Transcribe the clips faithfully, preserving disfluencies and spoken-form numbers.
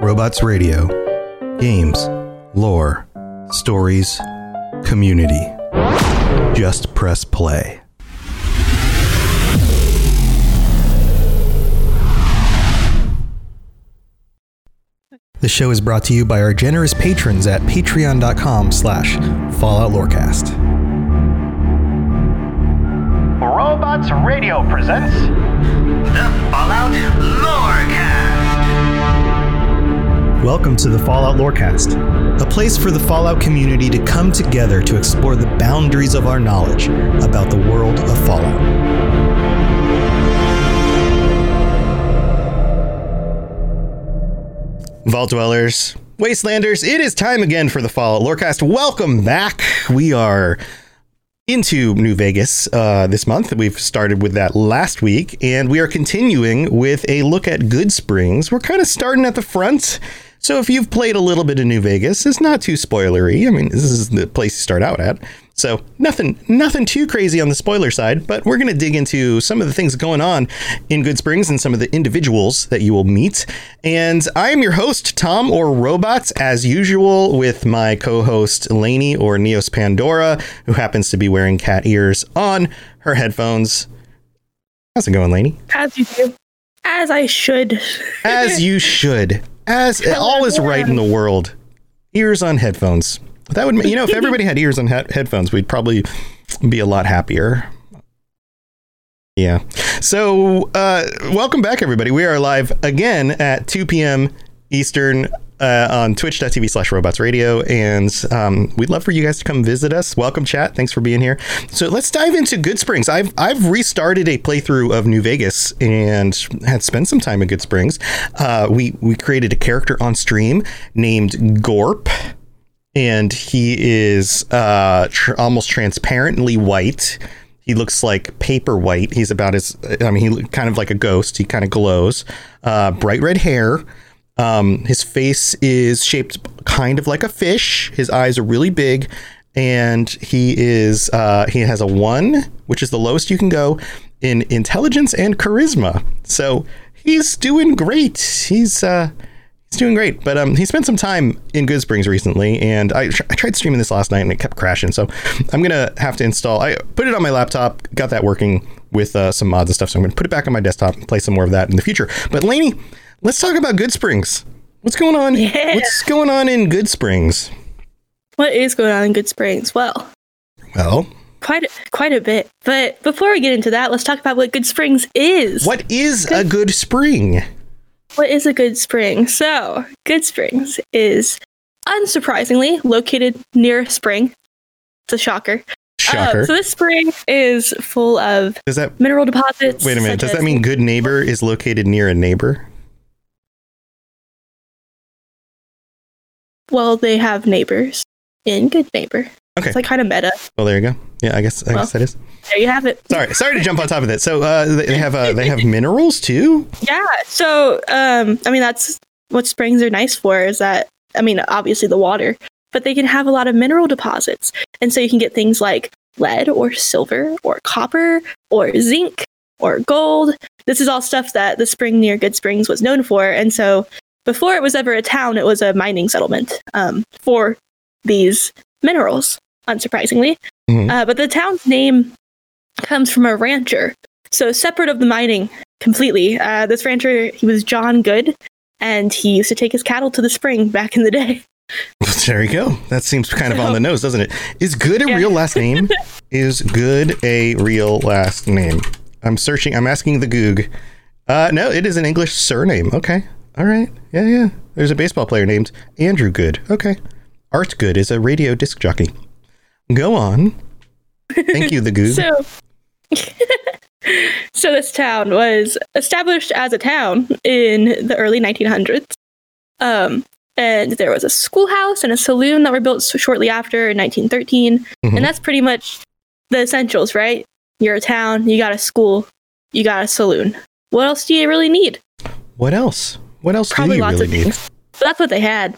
Robots Radio. Games, lore, stories, community. Just press play. The show is brought to you by our generous patrons at patreon.com slash Fallout Lorecast. Robots Radio presents the Fallout Lorecast. Welcome to the Fallout Lorecast, a place for the Fallout community to come together to explore the boundaries of our knowledge about the world of Fallout. Vault Dwellers, Wastelanders, it is time again for the Fallout Lorecast. Welcome back. We are into New Vegas uh, this month. We've started with that last week, and we are continuing with a look at Goodsprings. We're kind of starting at the front. So if you've played a little bit of New Vegas, it's not too spoilery. I mean, this is the place to start out at. So nothing nothing too crazy on the spoiler side, but we're going to dig into some of the things going on in Goodsprings and some of the individuals that you will meet. And I am your host, Tom, or Robots, as usual, with my co-host, Lainey, or Neos Pandora, who happens to be wearing cat ears on her headphones. How's it going, Lainey? As you do. As I should. As you should. As all is right in the world. Ears on headphones. That would, you know, if everybody had ears on he- headphones, we'd probably be a lot happier. Yeah. So, uh, welcome back, everybody. We are live again at two p.m. Eastern uh, on twitch.tv slash robots radio. And um, we'd love for you guys to come visit us. Welcome, chat. Thanks for being here. So let's dive into Goodsprings. I've I've restarted a playthrough of New Vegas and had spent some time in Goodsprings. Uh, we, we created a character on stream named Gorp. And he is uh, tr- almost transparently white. He looks like paper white. He's about as, I mean, he kind of like a ghost. He kind of glows. Uh, bright red hair. Um, his face is shaped kind of like a fish. His eyes are really big. And he is, uh, he has a one, which is the lowest you can go in intelligence and charisma. So he's doing great. He's, uh, He's doing great, but um, he spent some time in Goodsprings recently, and I, tr- I tried streaming this last night, and it kept crashing, so I'm going to have to install... I put it on my laptop, got that working with uh, some mods and stuff, so I'm going to put it back on my desktop and play some more of that in the future. But Lainey, let's talk about Goodsprings. What's going on? Yeah. What's going on in Goodsprings? What is going on in Goodsprings? Well... Well... Quite a, quite a bit. But before we get into that, let's talk about what Goodsprings is. What is Good- a good spring? What is a good spring? So, Goodsprings is, unsurprisingly, located near a spring. It's a shocker. Shocker. Uh, so this spring is full of Does that... mineral deposits. Wait a minute. Does such that as- mean Good Neighbor is located near a neighbor? Well, they have neighbors in Good Neighbor. Okay. It's like kind of meta. Well, there you go. Yeah, I guess I Well, guess that is. There you have it. Sorry, sorry to jump on top of that. So uh, they have uh, they have minerals too. Yeah. So, um, I mean, that's what springs are nice for. Is that I mean, obviously the water, but they can have a lot of mineral deposits, and so you can get things like lead or silver or copper or zinc or gold. This is all stuff that the spring near Goodsprings was known for, and so before it was ever a town, it was a mining settlement um, for these minerals. Unsurprisingly, mm-hmm. uh, but the town's name comes from a rancher. So separate of the mining completely. Uh, this rancher, he was John Good, and he used to take his cattle to the spring back in the day. There you go. That seems kind of so, on the nose, doesn't it? Is Good a yeah. real last name? Is Good a real last name? I'm searching. I'm asking the Goog. Uh, no, it is an English surname. Okay. All right. Yeah, yeah. There's a baseball player named Andrew Good. Okay. Art Good is a radio disc jockey. Go on. Thank you, the Goog. so, so this town was established as a town in the early nineteen hundreds. Um, and there was a schoolhouse and a saloon that were built shortly after in nineteen thirteen. Mm-hmm. And that's pretty much the essentials, right? You're a town, you got a school, you got a saloon. What else do you really need? What else? What else Probably do you lots really of need? things. But that's what they had.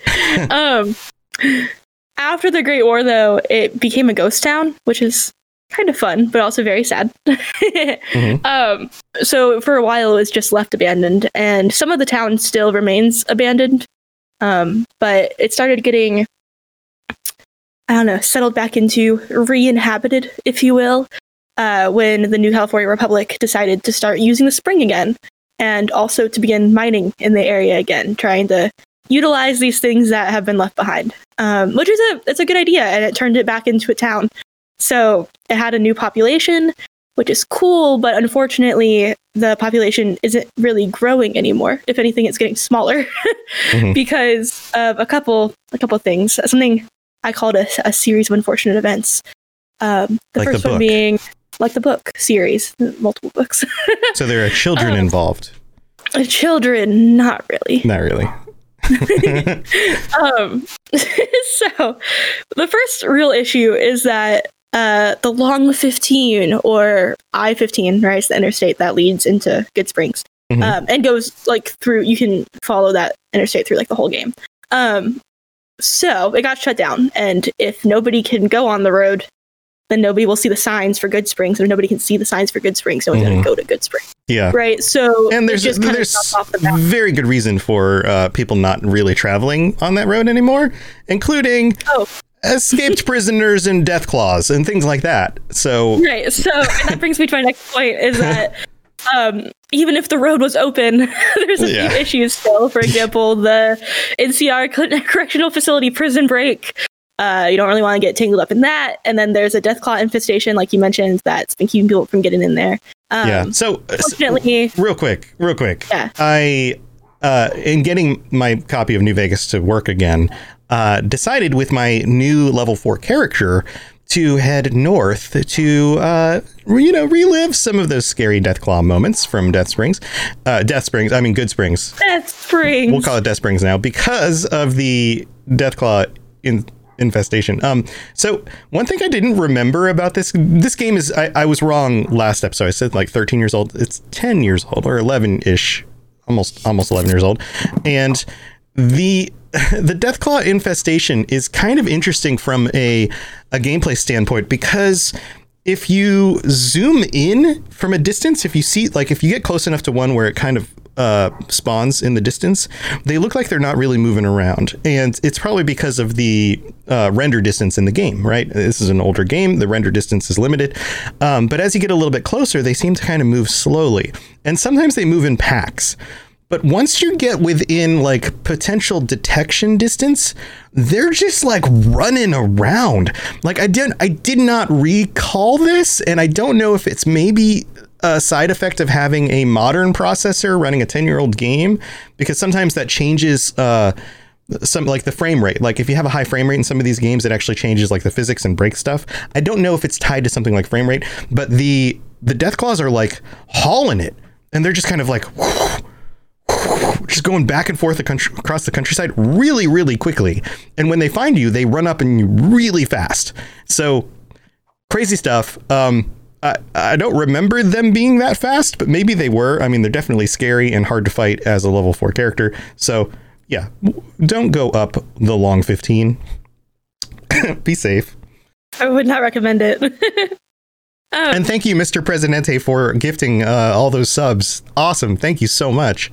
um, after the Great War, though, it became a ghost town, which is kind of fun, but also very sad. mm-hmm. um, so for a while, it was just left abandoned, and some of the town still remains abandoned. Um, but it started getting, I don't know, settled back into, re-inhabited, if you will, uh, when the New California Republic decided to start using the spring again, and also to begin mining in the area again, trying to utilize these things that have been left behind, um, which is a it's a good idea, and it turned it back into a town. So it had a new population, which is cool, but unfortunately, the population isn't really growing anymore. If anything, it's getting smaller mm-hmm. because of a couple a couple things. Something I called a, a series of unfortunate events. Um, the like first the one being like the book series, multiple books. So there are children um, involved. Children, not really. Not really. um, so the first real issue is that uh, the Long fifteen, or I fifteen, right, is the interstate that leads into Good Springs, mm-hmm. um, and goes like through. You can follow that interstate through like the whole game. Um, so it got shut down, and if nobody can go on the road, then nobody will see the signs for Good Springs. And if nobody can see the signs for Good Springs, no one's mm-hmm. going to go to Good Springs. Yeah. Right. So and there's just there's off the very good reason for uh, people not really traveling on that road anymore, including oh. escaped prisoners and death claws and things like that. So right. So and that brings me to my next point: is that um, even if the road was open, there's a yeah. few issues still. For example, the N C R Correctional Facility prison break. Uh, you don't really want to get tangled up in that. And then there's a death claw infestation, like you mentioned, that's been keeping people from getting in there. Um, yeah. So, fortunately, so, real quick, real quick. Yeah. I, uh, in getting my copy of New Vegas to work again, uh, decided with my new level four character to head north to, uh, you know, relive some of those scary death claw moments from Death Springs. Uh, Death Springs, I mean, Good Springs. Death Springs. We'll call it Death Springs now because of the death claw in. infestation. Um, so one thing I didn't remember about this, this game is, I, I was wrong last episode. I said like thirteen years old. It's ten years old or eleven ish, almost, almost eleven years old. And the, the Deathclaw infestation is kind of interesting from a, a gameplay standpoint, because if you zoom in from a distance, if you see, like, if you get close enough to one where it kind of uh, spawns in the distance, they look like they're not really moving around. And it's probably because of the uh, render distance in the game, right? This is an older game. The render distance is limited. Um, but as you get a little bit closer, they seem to kind of move slowly. And sometimes they move in packs. But once you get within like potential detection distance, they're just like running around. Like I didn't, I did not recall this, and I don't know if it's maybe a side effect of having a modern processor running a ten year old game, because sometimes that changes uh, some like the frame rate. Like if you have a high frame rate in some of these games, it actually changes like the physics and break stuff. I don't know if it's tied to something like frame rate, but the the Deathclaws are like hauling it, and they're just kind of like. Whoosh, just going back and forth the country, across the countryside really, really quickly. And when they find you, they run up on you really fast. So crazy stuff. Um, I, I don't remember them being that fast, but maybe they were. I mean, they're definitely scary and hard to fight as a level four character. So yeah, don't go up the long fifteen. Be safe. I would not recommend it. um, and thank you, Mister Presidente, for gifting uh, all those subs. Awesome. Thank you so much.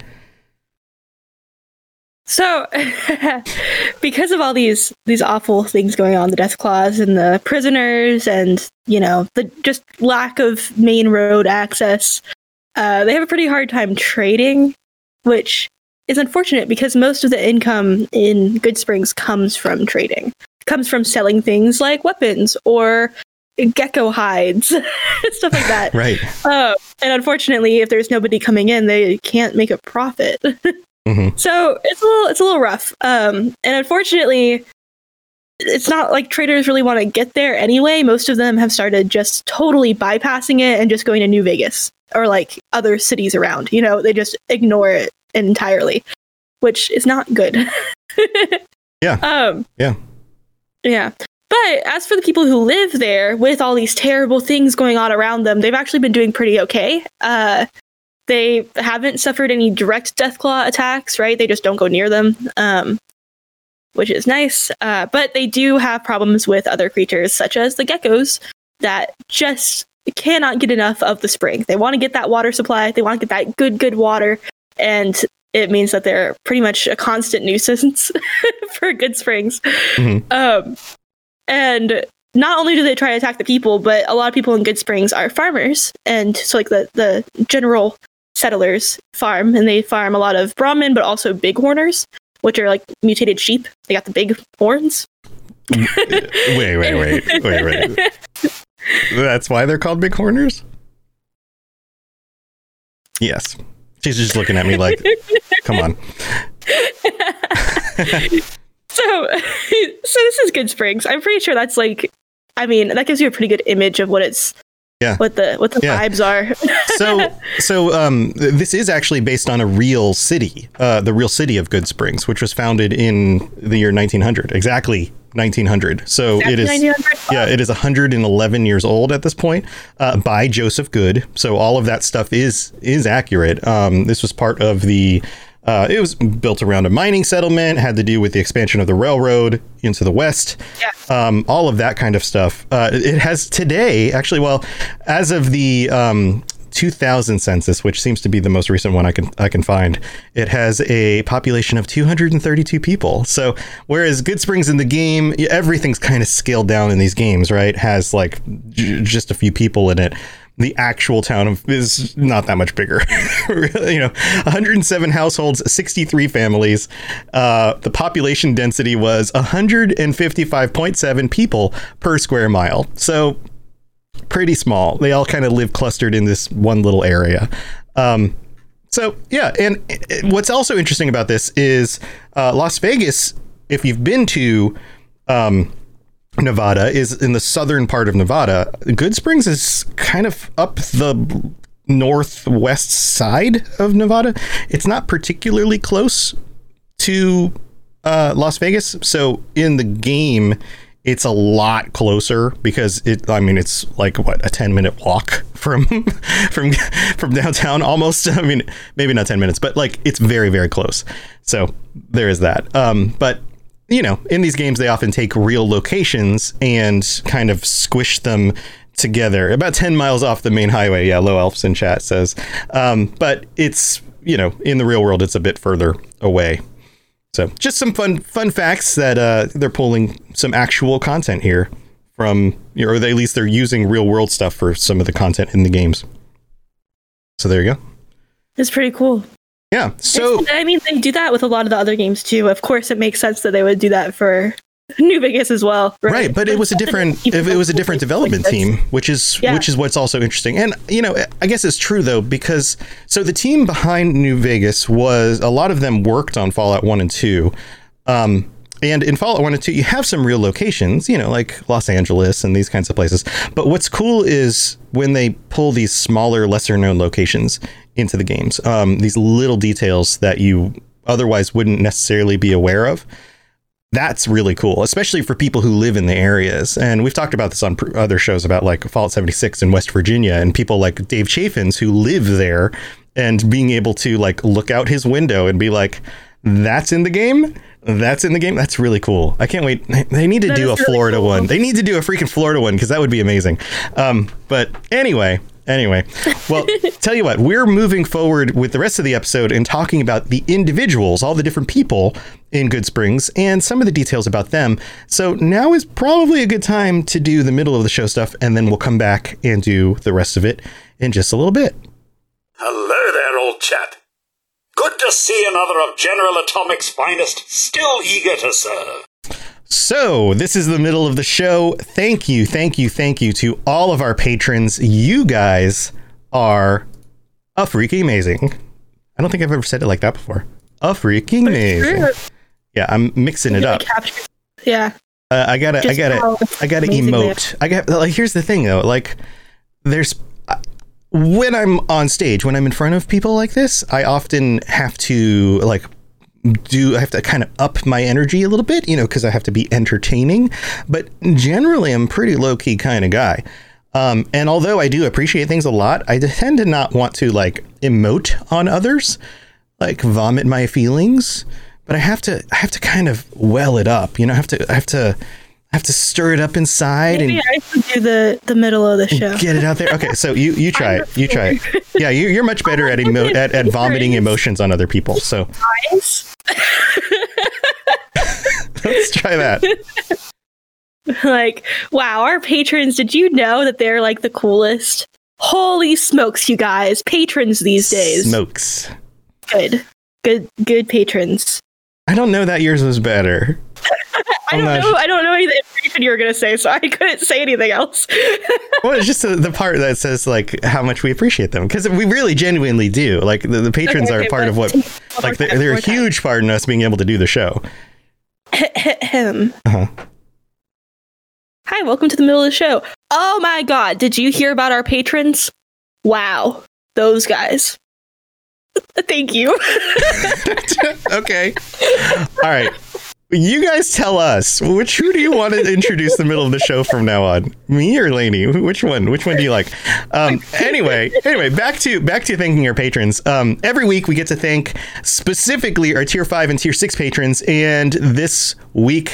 So, because of all these these awful things going on, the death claws and the prisoners, and you know the just lack of main road access, uh, they have a pretty hard time trading, which is unfortunate because most of the income in Good Springs comes from trading, it comes from selling things like weapons or gecko hides, stuff like that. Right. Uh, and unfortunately, if there's nobody coming in, they can't make a profit. Mm-hmm. So it's a little it's a little rough. Um, and unfortunately, it's not like traders really want to get there anyway. Most of them have started just totally bypassing it and just going to New Vegas or like other cities around. You know, they just ignore it entirely, which is not good. yeah. Um, yeah. Yeah. But as for the people who live there with all these terrible things going on around them, they've actually been doing pretty okay. Uh, They haven't suffered any direct Deathclaw attacks, right? They just don't go near them, um, which is nice. Uh, but they do have problems with other creatures, such as the geckos, that just cannot get enough of the spring. They want to get that water supply. They want to get that good, good water. And it means that they're pretty much a constant nuisance for Good Springs. Mm-hmm. Um, and not only do they try to attack the people, but a lot of people in Good Springs are farmers. And so like the, the general settlers farm, and they farm a lot of Brahmin, but also bighorners, which are like mutated sheep. They got the big horns. wait, wait, wait, wait, wait. That's why they're called bighorners? Yes. She's just looking at me like, come on. so, so this is Good Springs. I'm pretty sure that's like, I mean, that gives you a pretty good image of what it's, yeah, what the what the yeah. vibes are. so, so um, this is actually based on a real city, uh, the real city of Good Springs, which was founded in the year nineteen hundred, exactly nineteen hundred. So exactly it is, nineteen hundred? Yeah, it is one hundred eleven years old at this point, uh, by Joseph Good. So all of that stuff is is accurate. Um, this was part of the. Uh, it was built around a mining settlement, had to do with the expansion of the railroad into the west, yeah. um, all of that kind of stuff. Uh, it has today, actually, well, as of the um, two thousand census, which seems to be the most recent one I can I can find, it has a population of two hundred thirty-two people. So whereas Good Springs in the game, everything's kind of scaled down in these games, right? Has like j- just a few people in it. The actual town of, is not that much bigger. You know, one hundred seven households, sixty-three families. Uh, the population density was one hundred fifty-five point seven people per square mile. So pretty small. They all kind of live clustered in this one little area. Um, so, yeah. And what's also interesting about this is uh, Las Vegas, if you've been to um, Nevada, is in the southern part of Nevada. Good Springs is kind of up the northwest side of Nevada. It's not particularly close to uh, Las Vegas. So in the game, it's a lot closer because it, I mean, it's like what, a ten minute walk from, from, from downtown almost. I mean, maybe not ten minutes, but like it's very, very close. So there is that. Um, but you know, in these games, they often take real locations and kind of squish them together. About ten miles off the main highway. Yeah, Low Elves in chat says. Um, but it's, you know, in the real world, it's a bit further away. So just some fun fun facts that uh, they're pulling some actual content here from, or at least they're using real world stuff for some of the content in the games. So there you go. It's pretty cool. Yeah. So I mean, they do that with a lot of the other games too. Of course, it makes sense that they would do that for New Vegas as well. Right. Right, but it was a different. It was a different development team, which is yeah. which is what's also interesting. And you know, I guess it's true though, because so the team behind New Vegas was, a lot of them worked on Fallout one and two. Um, And in Fallout one and two, you have some real locations, you know, like Los Angeles and these kinds of places. But what's cool is when they pull these smaller, lesser known locations into the games, um, these little details that you otherwise wouldn't necessarily be aware of. That's really cool, especially for people who live in the areas. And we've talked about this on pr- other shows about like Fallout seventy-six in West Virginia, and people like Dave Chaffins who live there, and being able to like look out his window and be like, that's in the game. That's in the game. That's really cool. I can't wait. They need to that do a really Florida cool. one. They need to do a freaking Florida one, because that would be amazing. Um, but anyway, anyway, well, tell you what, we're moving forward with the rest of the episode and talking about the individuals, all the different people in Good Springs and some of the details about them. So now is probably a good time to do the middle of the show stuff, and then we'll come back and do the rest of it in just a little bit. Hello there, old chap. Good to see another of General Atomic's finest, still eager to serve. So, this is the middle of the show. Thank you, thank you, thank you to all of our patrons. You guys are a freaking amazing. I don't think I've ever said it like that before. A freaking amazing. Yeah, I'm mixing it up. Yeah. Uh, I gotta, Just I gotta, I gotta emote. I got. Like, here's the thing, though. Like, there's. When I'm on stage, when I'm in front of people like this, I often have to like do, I have to kind of up my energy a little bit, you know, because I have to be entertaining. But generally, I'm a pretty low key kind of guy. Um, and although I do appreciate things a lot, I tend to not want to like emote on others, like vomit my feelings. But I have to, I have to kind of well it up, you know, I have to, I have to, I have to stir it up inside Maybe and I should do the, the middle of the show. get it out there. Okay, so you, you try it. You try it. Yeah, you, you're much better at, emo- at at vomiting emotions on other people. So Guys? let's try that. Like, wow, our patrons, did you know that they're like the coolest? Holy smokes, you guys. Patrons these days. Smokes. Good. Good good patrons. I don't know that yours was better. I don't know. I don't know any of the information you were gonna say, so I couldn't say anything else. Well, it's just the, the part that says like how much we appreciate them, because we really genuinely do. Like the, the patrons Okay, are okay, part of what, but- like they're, time, they're a more time. huge part in us being able to do the show. Him. Uh-huh. Hi, welcome to the middle of the show. Oh my god, did you hear about our patrons? Wow, those guys. Thank you. Okay. All right. You guys tell us, which who do you want to introduce the middle of the show from now on? Me or Lainey? Which one? Which one do you like? Um, anyway, anyway, back to back to thanking our patrons. Um, every week we get to thank specifically our tier five and tier six patrons, and this week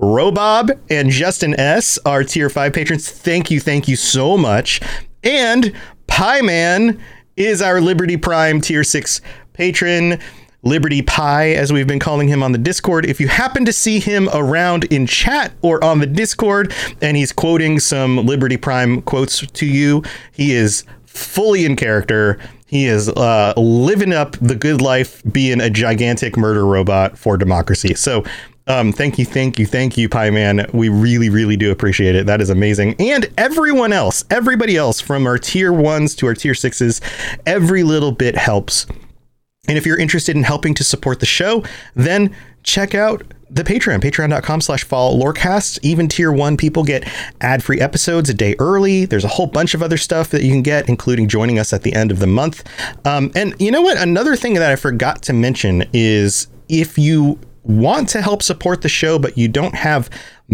Robob and Justin S, our tier five patrons. Thank you, thank you so much. And Pie Man is our Liberty Prime tier six patron. Liberty Pie, as we've been calling him on the Discord. If you happen to see him around in chat or on the Discord and he's quoting some Liberty Prime quotes to you, he is fully in character. He is uh, living up the good life, being a gigantic murder robot for democracy. So um, thank you, thank you, thank you, Pie Man. We really, really do appreciate it. That is amazing. And everyone else, everybody else from our tier ones to our tier sixes, every little bit helps. And if you're interested in helping to support the show, then check out the Patreon, patreon.com slash fall lorecast. Even tier one people get ad-free episodes a day early. There's a whole bunch of other stuff that you can get, including joining us at the end of the month. Um, and you know what? Another thing that I forgot to mention is if you want to help support the show, but you don't have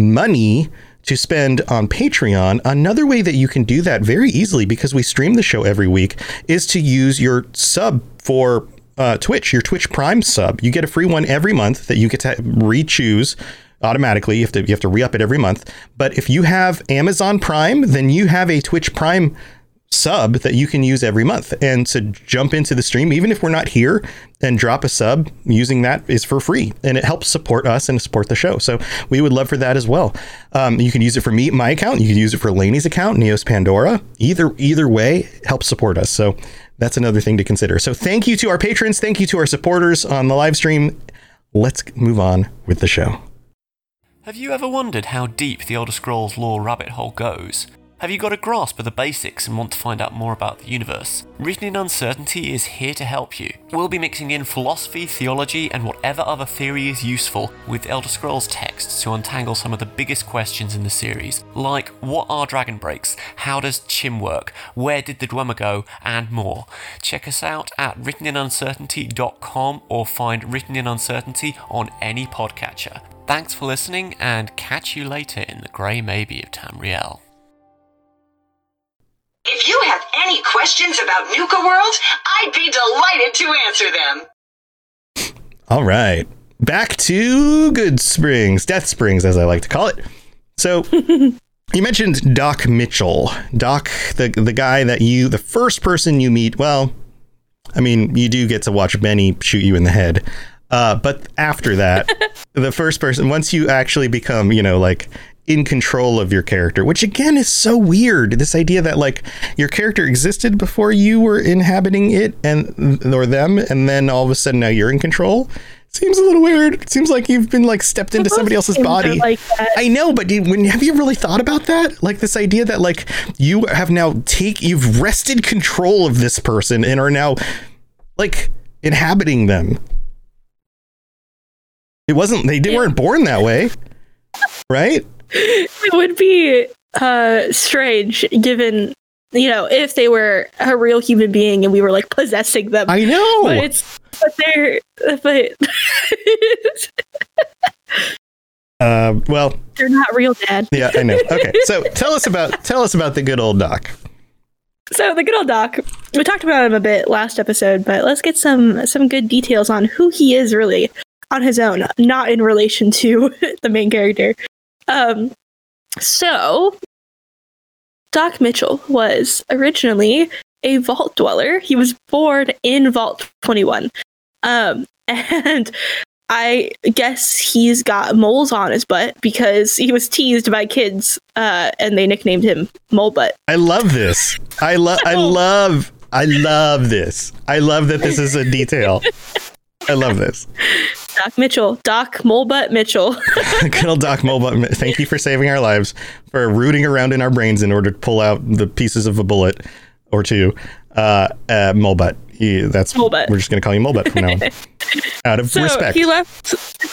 money to spend on Patreon, another way that you can do that very easily, because we stream the show every week, is to use your sub for Uh, Twitch, your Twitch Prime sub. You get a free one every month that you get to re-choose automatically. You have to you have to re-up it every month. But if you have Amazon Prime, then you have a Twitch Prime sub that you can use every month. And to jump into the stream, even if we're not here, and drop a sub using that is for free, and it helps support us and support the show. So we would love for that as well. Um, you can use it for me, my account. You can use it for Lainey's account, Neos Pandora. Either either way helps support us. So that's another thing to consider. So thank you to our patrons. Thank you to our supporters on the live stream. Let's move on with the show. Have you ever wondered how deep the Elder Scrolls lore rabbit hole goes? Have you got a grasp of the basics and want to find out more about the universe? Written in Uncertainty is here to help you. We'll be mixing in philosophy, theology, and whatever other theory is useful with Elder Scrolls texts to untangle some of the biggest questions in the series, like what are dragon breaks, how does Chim work, where did the Dwemer go, and more. Check us out at written in uncertainty dot com or find Written in Uncertainty on any podcatcher. Thanks for listening, and catch you later in the Grey Maybe of Tamriel. If you have any questions about Nuka World, I'd be delighted to answer them. All right. Back to Good Springs, Death Springs, as I like to call it. So you mentioned Doc Mitchell. Doc, the the guy that you, the first person you meet, well, I mean, you do get to watch Benny shoot you in the head. Uh, but after that, the first person, once you actually become, you know, like in control of your character, which again is so weird. This idea that like your character existed before you were inhabiting it and or them, and then all of a sudden now you're in control. Seems a little weird. It seems like you've been like stepped into somebody else's body. Like that. I know, but you, when have you really thought about that? Like this idea that like you have now take you've wrested control of this person and are now like inhabiting them. It wasn't they, they weren't born that way, right? It would be uh, strange, given, you know, if they were a real human being and we were like possessing them. I know, but it's but they're but uh, well, they're not real, Dad. Yeah, I know. Okay, so tell us about tell us about the good old Doc. So the good old Doc, we talked about him a bit last episode, but let's get some some good details on who he is really on his own, not in relation to the main character. Um, So, Doc Mitchell was originally a vault dweller. He was born in Vault twenty-one. Um, and I guess he's got moles on his butt because he was teased by kids, uh, and they nicknamed him Mole Butt. I love this. I love. I love. I love this. I love that this is a detail. I love this. Doc Mitchell, Doc Mole Butt Mitchell. Good old Doc Mole Butt. Thank you for saving our lives, for rooting around in our brains in order to pull out the pieces of a bullet or two. Uh, uh Mole Butt. He, that's Mole Butt. We're just going to call you Mole Butt from now on. Out of So respect. he left.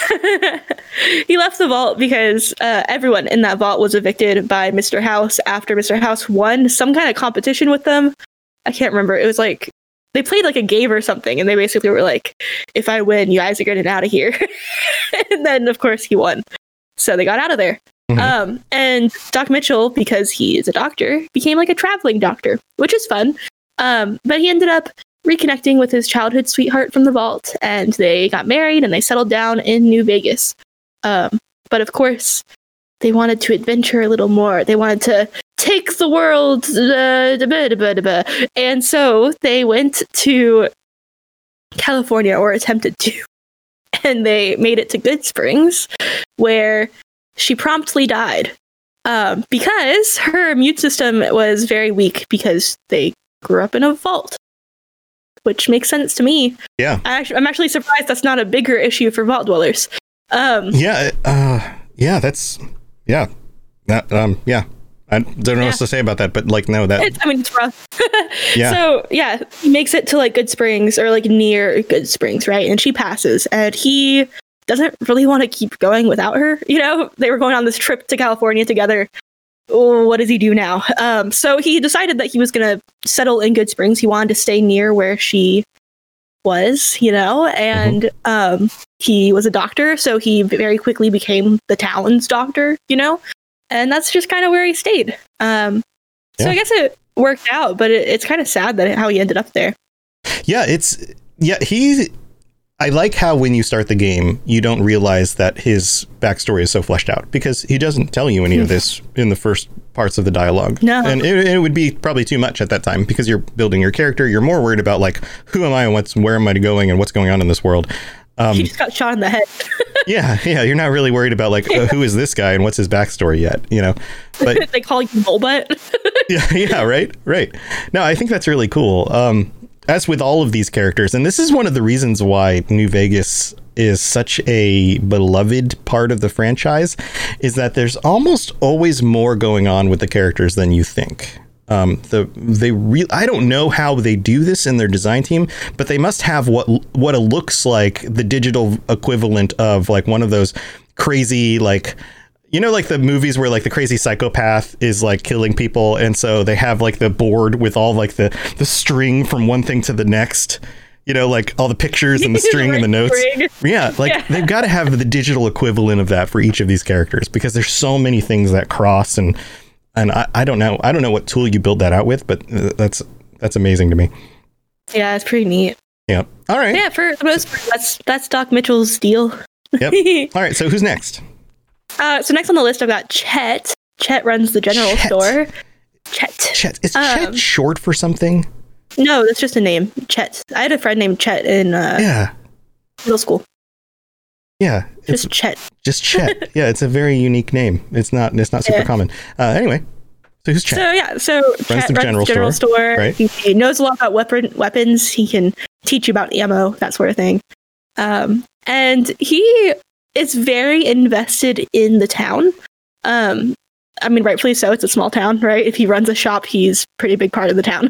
He left the vault because uh, everyone in that vault was evicted by Mister House after Mister House won some kind of competition with them. I can't remember. It was like they played like a game or something, and they basically were like, "If I win, you guys are getting out of here." And then, of course, he won, so they got out of there. Mhm. Um, and Doc Mitchell, because he is a doctor, became like a traveling doctor, which is fun. Um, but he ended up reconnecting with his childhood sweetheart from the vault, and they got married and they settled down in New Vegas. Um, but of course, they wanted to adventure a little more. They wanted to take the world, uh, da, ba, da, ba, da, ba. And so they went to California, or attempted to, and they made it to Good Springs, where she promptly died um, because her immune system was very weak because they grew up in a vault. Which makes sense to me. Yeah. I actually, I'm actually surprised that's not a bigger issue for vault dwellers. Um, Yeah. Uh, yeah. That's. Yeah. That. Um. Yeah. I don't know Yeah. what to say about that, but like, no, that. it's, I mean, it's rough. Yeah. So yeah, he makes it to like Good Springs, or like near Good Springs, right? And she passes, and he doesn't really want to keep going without her. You know, they were going on this trip to California together. Oh, what does he do now? Um, so he decided that he was going to settle in Good Springs. He wanted to stay near where she was, you know, and Mm-hmm. um, he was a doctor, so he very quickly became the town's doctor, you know, and that's just kind of where he stayed. Um, so Yeah. I guess it worked out, but it, it's kind of sad that how he ended up there. Yeah. It's. Yeah. He. I like how when you start the game, you don't realize that his backstory is so fleshed out, because he doesn't tell you any of this in the first parts of the dialogue. No. And it, it would be probably too much at that time, because you're building your character. You're more worried about like, who am I and what's, where am I going and what's going on in this world. Um, He just got shot in the head. yeah. Yeah. You're not really worried about like, uh, who is this guy and what's his backstory yet, you know, but They call you Mole Butt. yeah. Yeah. Right. Right. No, I think that's really cool. Um, As with all of these characters, and this is one of the reasons why New Vegas is such a beloved part of the franchise, is that there's almost always more going on with the characters than you think. Um, the they re- I don't know how they do this in their design team, but they must have what what it looks like the digital equivalent of like one of those crazy like. You know, like the movies where like the crazy psychopath is like killing people. And so they have like the board with all like the, the string from one thing to the next, you know, like all the pictures and the string and the notes. String. Yeah. Like Yeah. they've got to have the digital equivalent of that for each of these characters, because there's so many things that cross. And, and I, I don't know. I don't know what tool you build that out with, but uh, that's, that's amazing to me. Yeah, it's pretty neat. Yeah. All right. Yeah, for the most part, that's that's Doc Mitchell's deal. Yep. All right. So who's next? Uh, so next on the list, I've got Chet. Chet runs the general Chet. store. Chet. Chet. Is Um, Chet short for something? No, that's just a name. Chet. I had a friend named Chet in uh, Yeah. middle school. Yeah. It's Just Chet. just Chet. Yeah, it's a very unique name. It's not it's not super Yeah. common. Uh, anyway, so who's Chet? So yeah, so Chet the runs general the general store, store. right? He, he knows a lot about weapon weapons. He can teach you about ammo, that sort of thing. Um, and he is very invested in the town. Um, I mean, rightfully so. It's a small town, right? If he runs a shop, he's a pretty big part of the town.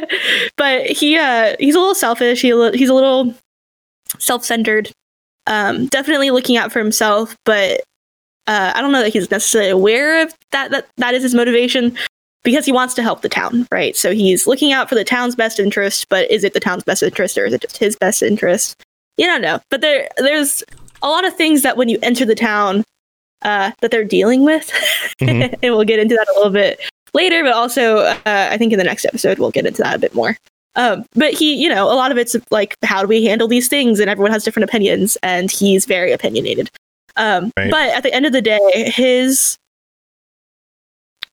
But he uh, he's a little selfish. He, he's a little self-centered. Um, definitely looking out for himself, but uh, I don't know that he's necessarily aware of that, that. That is his motivation, because he wants to help the town, right? So he's looking out for the town's best interest, but is it the town's best interest, or is it just his best interest? You don't know. But there, there's a lot of things that when you enter the town, uh, that they're dealing with, Mhm. and we'll get into that a little bit later. But also, uh, I think in the next episode we'll get into that a bit more. Um, but he, you know, a lot of it's like, how do we handle these things? And everyone has different opinions, and he's very opinionated. Um, Right. But at the end of the day, his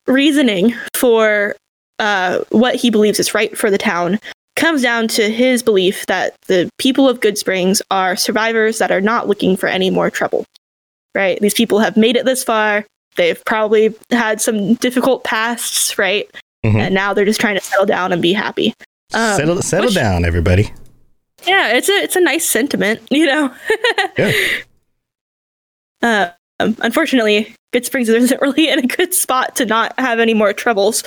reasoning for uh, what he believes is right for the town comes down to his belief that the people of Good Springs are survivors that are not looking for any more trouble. Right? These people have made it this far. They've probably had some difficult pasts, right? Mm-hmm. And now they're just trying to settle down and be happy. Um, settle settle which, down, everybody. Yeah, it's a it's a nice sentiment, you know. Yeah. Uh, um, unfortunately, Good Springs isn't really in a good spot to not have any more troubles.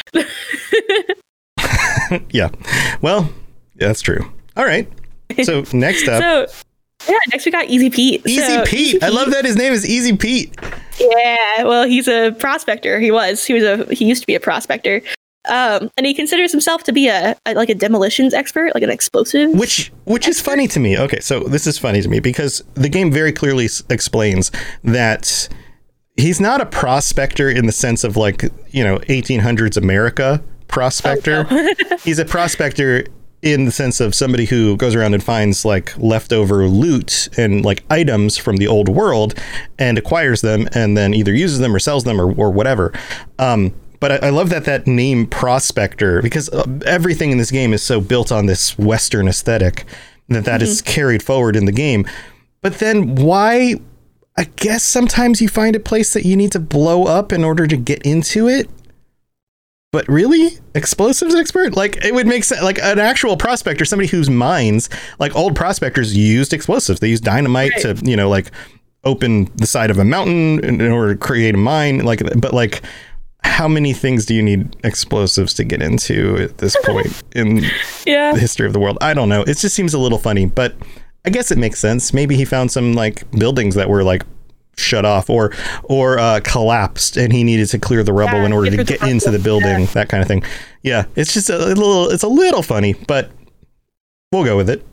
Yeah. Well, yeah, that's true. All right. So next up. So yeah, next we got Easy Pete. Easy so, Pete. Easy I love that his name is Easy Pete. Yeah, well, he's a prospector. He was. He was a. He used to be a prospector. Um, and he considers himself to be a, a like a demolitions expert, like an explosive. Which which expert. is funny to me. Okay, so this is funny to me because the game very clearly s- explains that he's not a prospector in the sense of like, you know, eighteen hundreds America prospector. Oh, no. He's a prospector in the sense of somebody who goes around and finds like leftover loot and like items from the old world and acquires them and then either uses them or sells them or, or whatever. Um, But I, I love that that name Prospector, because everything in this game is so built on this Western aesthetic that that mm-hmm. is carried forward in the game. But then why? I guess sometimes you find a place that you need to blow up in order to get into it. But really? Explosives expert? Like, it would make sense. Like, an actual prospector, somebody whose mines, like old prospectors used explosives. They used dynamite right. to, you know, like open the side of a mountain in order to create a mine. Like, but like, how many things do you need explosives to get into at this point in yeah. the history of the world? I don't know. It just seems a little funny, but I guess it makes sense. Maybe he found some like buildings that were like shut off or or uh, collapsed and he needed to clear the rubble yeah, in order to get into the building, yeah. that kind of thing. Yeah, it's just a little, it's a little funny, but we'll go with it.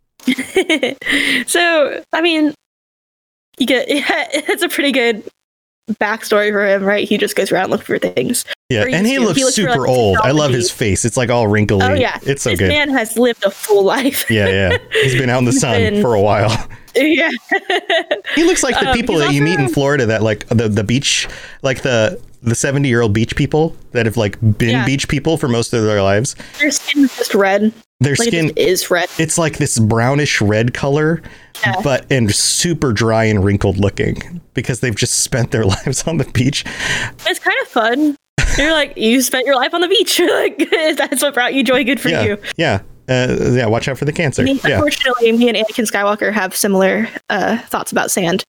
So, I mean, you get, yeah, it's a pretty good backstory for him, right? He just goes around looking for things. Yeah, and he looks, he looks super for, like, old. I love his face. It's like all wrinkly. Oh yeah, it's so this good. This man has lived a full life. Yeah, yeah. He's been out in the sun been, for a while. Yeah. He looks like the um, people that also, you meet in Florida that like the the beach, like the the seventy year old beach people that have like been yeah. beach people for most of their lives. Their skin is just red. Their like skin it is red. It's like this brownish red color, yeah. but and super dry and wrinkled looking because they've just spent their lives on the beach. It's kind of fun. You're like, you spent your life on the beach. Like, that's what brought you joy. Good for yeah. you. Yeah. Uh, yeah. Watch out for the cancer. I mean, yeah. Unfortunately, me and Anakin Skywalker have similar uh, thoughts about sand.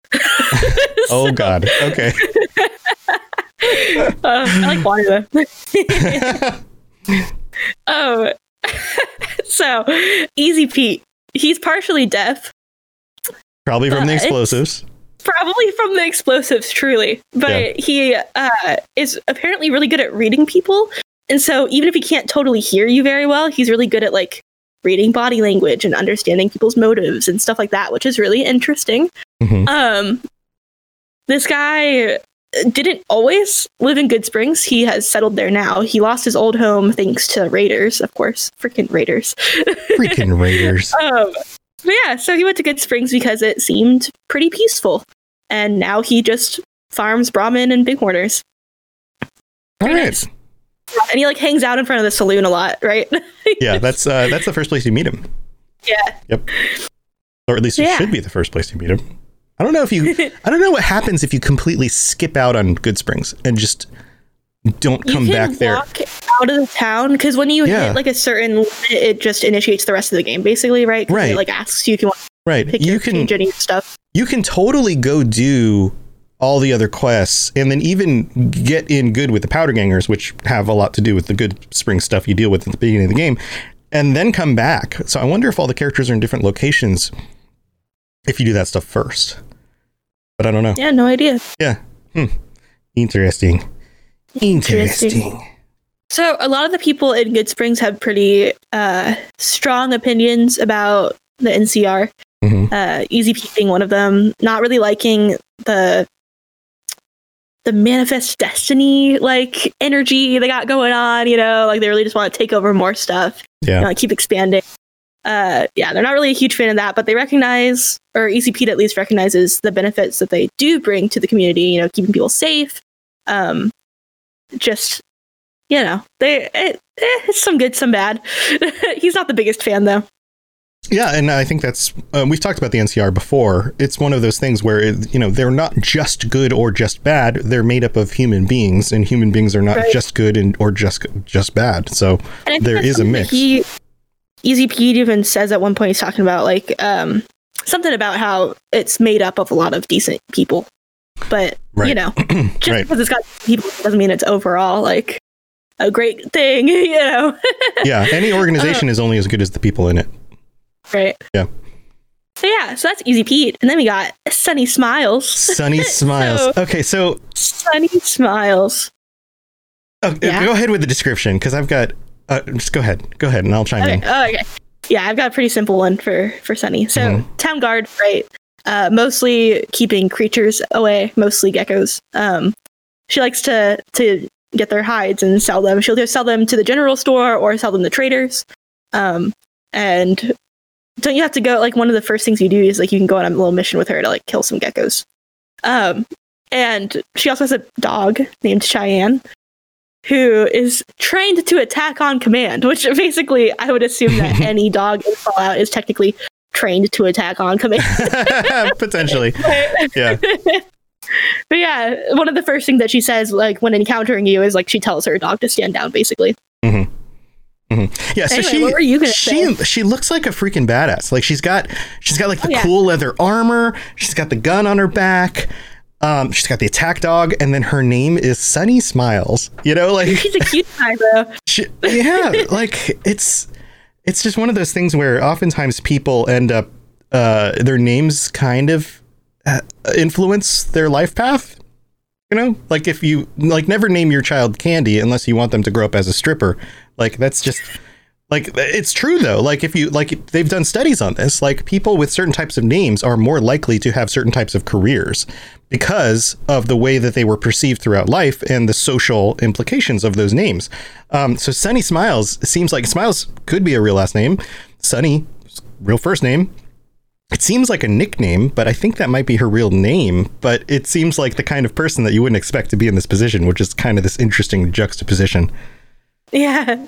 Oh, God. Okay. uh, I like water, though. Oh. So, Easy Pete. He's partially deaf. Probably from uh, the explosives. Probably from the explosives, truly. But yeah. he uh, is apparently really good at reading people. And so even if he can't totally hear you very well, he's really good at like reading body language and understanding people's motives and stuff like that, which is really interesting. Mm-hmm. Um, this guy didn't always live in Good Springs. He has settled there now. He lost his old home thanks to raiders, of course. Freaking raiders. Freaking raiders. um, but yeah, so he went to Good Springs because it seemed pretty peaceful. And now he just farms Brahmin and bighorners. All right. Nice. And he like hangs out in front of the saloon a lot, right? Yeah, that's uh, that's the first place you meet him. Yeah. Yep. Or at least it yeah. should be the first place you meet him. I don't know if you. I don't know what happens if you completely skip out on Good Springs and just don't come you back can there. Walk out of the town because when you yeah. hit like a certain limit, it just initiates the rest of the game, basically, right? Right. It like asks you if you want. Right. Pick you your can change any stuff. You can totally go do all the other quests and then even get in good with the Powder Gangers, which have a lot to do with the Good Spring stuff you deal with at the beginning of the game, and then come back. So I wonder if all the characters are in different locations if you do that stuff first. But I don't know. Yeah, no idea. Yeah. Hmm. Interesting. Interesting. Interesting. So a lot of the people in Good Springs have pretty uh, strong opinions about the N C R. Mm-hmm. Uh, Easy Pete being one of them, not really liking the the manifest destiny like energy they got going on. You know, like they really just want to take over more stuff. Yeah, you know, like keep expanding. Uh, yeah, they're not really a huge fan of that, but they recognize, or Easy Pete at least recognizes the benefits that they do bring to the community. You know, keeping people safe, um, just, you know, they it, eh, it's some good, some bad. He's not the biggest fan, though. Yeah, and I think that's, uh, we've talked about the N C R before. It's one of those things where, it, you know, they're not just good or just bad. They're made up of human beings, and human beings are not right. just good and or just just bad. So there is a mix. He, Easy Pete even says at one point, he's talking about like um, something about how it's made up of a lot of decent people. But, right. you know, just right. because it's got people doesn't mean it's overall like a great thing, you know? Yeah, any organization uh, is only as good as the people in it. Right. Yeah. So yeah, so that's Easy Pete. And then we got Sunny Smiles. Sunny Smiles. so, okay, so... Sunny Smiles. Oh, yeah. Go ahead with the description, because I've got... Uh, just go ahead. Go ahead, and I'll chime okay. in. Oh, okay. Yeah, I've got a pretty simple one for, for Sunny. So, mm-hmm. town guard, right? Uh, mostly keeping creatures away, mostly geckos. Um, she likes to to get their hides and sell them. She'll either sell them to the general store or sell them to traders. Um, and... Don't you have to go, like, one of the first things you do is, like, you can go on a little mission with her to, like, kill some geckos. Um, and she also has a dog named Cheyenne, who is trained to attack on command, which basically, I would assume that any dog in Fallout is technically trained to attack on command. Potentially. Yeah. But yeah, one of the first things that she says, like, when encountering you is, like, she tells her dog to stand down, basically. Mm-hmm. Mm-hmm. Yeah, so anyway, she what were you gonna she say? she looks like a freaking badass. Like she's got she's got like the oh, yeah. cool leather armor. She's got the gun on her back. Um, she's got the attack dog, and then her name is Sunny Smiles. You know, like she's a cute guy though. She, yeah, like it's it's just one of those things where oftentimes people end up uh, their names kind of uh, influence their life path. You know, like if you like never name your child Candy unless you want them to grow up as a stripper. Like that's just like it's true, though. Like if you like they've done studies on this, like people with certain types of names are more likely to have certain types of careers because of the way that they were perceived throughout life and the social implications of those names. Um, so Sunny Smiles seems like Smiles could be a real last name. Sunny, real first name. It seems like a nickname, but I think that might be her real name. But it seems like the kind of person that you wouldn't expect to be in this position, which is kind of this interesting juxtaposition. Yeah.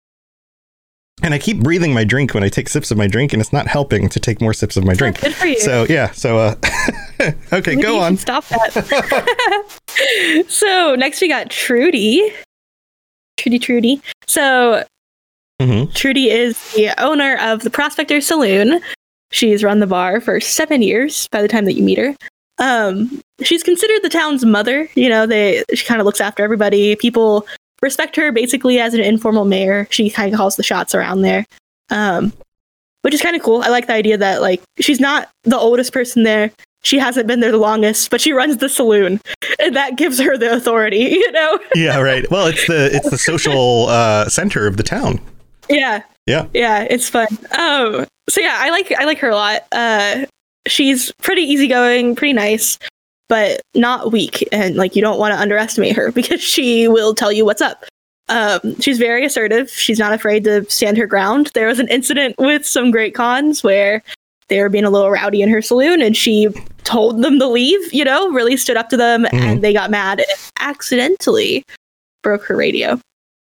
And I keep breathing my drink when I take sips of my drink, and it's not helping to take more sips of my That's drink. Good for you. So, yeah. So, uh, okay, Maybe go you on. should stop that. So, next we got Trudy. Trudy, Trudy. So, mm-hmm. Trudy is the owner of the Prospector Saloon. She's run the bar for seven years by the time that you meet her. Um, she's considered the town's mother. You know, they she kind of looks after everybody. People respect her basically as an informal mayor. She kind of calls the shots around there, um, which is kind of cool. I like the idea that like she's not the oldest person there. She hasn't been there the longest, but she runs the saloon, and that gives her the authority. You know? Yeah, right. Well, it's the it's the social uh, center of the town. Yeah. Yeah. Yeah. It's fun. Um. So yeah, I like I like her a lot. Uh, she's pretty easygoing, pretty nice, but not weak. And like, you don't want to underestimate her because she will tell you what's up. Um, she's very assertive. She's not afraid to stand her ground. There was an incident with some Great Cons where they were being a little rowdy in her saloon, and she told them to leave. You know, really stood up to them, mm-hmm. and they got mad and accidentally broke her radio.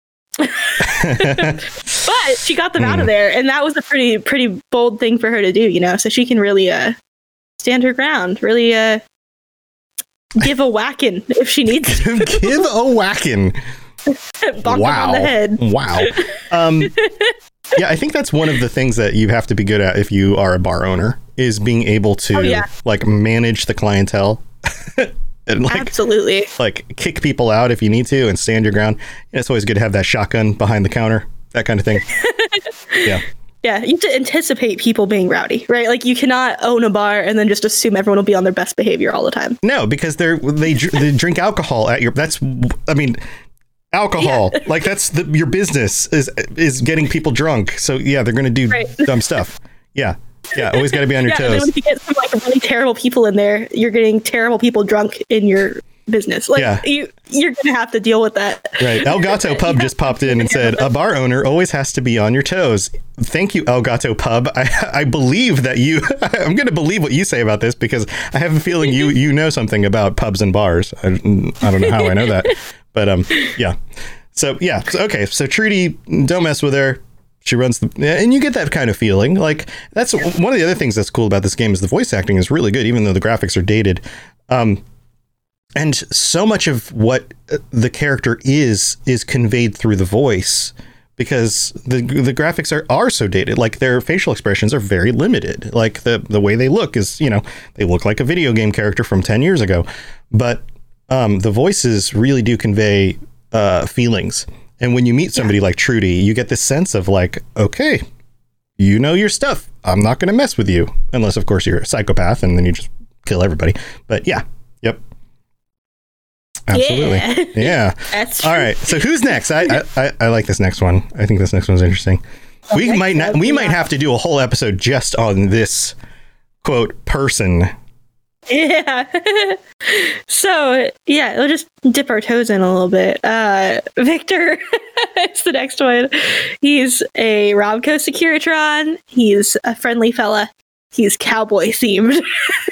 But she got them mm. out of there, and that was a pretty pretty bold thing for her to do, you know, so she can really uh stand her ground, really uh give a whacking if she needs to. Give a whacking. Bonk wow. on the head. Wow. Um yeah, I think that's one of the things that you have to be good at if you are a bar owner, is being able to oh, yeah. like manage the clientele. And like, absolutely, like kick people out if you need to and stand your ground. And it's always good to have that shotgun behind the counter, that kind of thing. Yeah. Yeah, you have to anticipate people being rowdy, right? Like you cannot own a bar and then just assume everyone will be on their best behavior all the time. No, because they're they they drink alcohol at your. That's I mean, alcohol. Yeah. Like that's the, your business is is getting people drunk. So yeah, they're gonna do right. dumb stuff. Yeah. Yeah, always got to be on your yeah, toes. And then if you get some like really terrible people in there, you're getting terrible people drunk in your business. Like yeah. you, you're gonna have to deal with that. Right. El Gato Pub just popped in and said, "A bar owner always has to be on your toes." Thank you, El Gato Pub. I, I believe that you. I'm going to believe what you say about this because I have a feeling you you know something about pubs and bars. I, I don't know how I know that, But um, yeah. So yeah. So, okay. So Trudy, don't mess with her. She runs the, and you get that kind of feeling. Like that's one of the other things that's cool about this game is the voice acting is really good, even though the graphics are dated. Um, and so much of what the character is is conveyed through the voice because the the graphics are, are so dated. Like their facial expressions are very limited. Like the the way they look is, you know, they look like a video game character from ten years ago, but um, the voices really do convey uh, feelings. And when you meet somebody yeah. like Trudy, you get this sense of like, okay, you know your stuff. I'm not going to mess with you. Unless, of course, you're a psychopath and then you just kill everybody. But yeah. Yep. Absolutely. Yeah. yeah. That's all right. So who's next? I, I I like this next one. I think this next one's interesting. We okay, might not. We yeah. might have to do a whole episode just on this quote person. Yeah. So yeah, we'll just dip our toes in a little bit. Uh, Victor is the next one. He's a Robco Securitron. He's a friendly fella. He's cowboy themed.